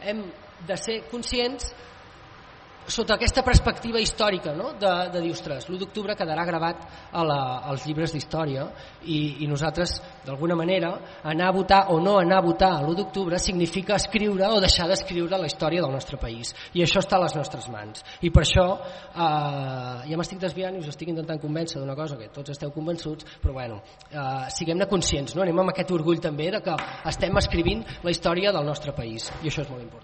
hem de ser conscients sota aquesta perspectiva històrica, no? de dir, ostres, l'1 d'octubre quedarà gravat als llibres d'història i nosaltres, d'alguna manera, anar a votar o no anar a votar l'1 d'octubre significa escriure o deixar d'escriure la història del nostre país, i això està a les nostres mans. I per això ja m'estic desviant i us estic intentant convèncer d'una cosa que tots esteu convençuts, però bueno, siguem-ne conscients, no? Anem amb aquest orgull també de que estem escrivint la història del nostre país, i això és molt important.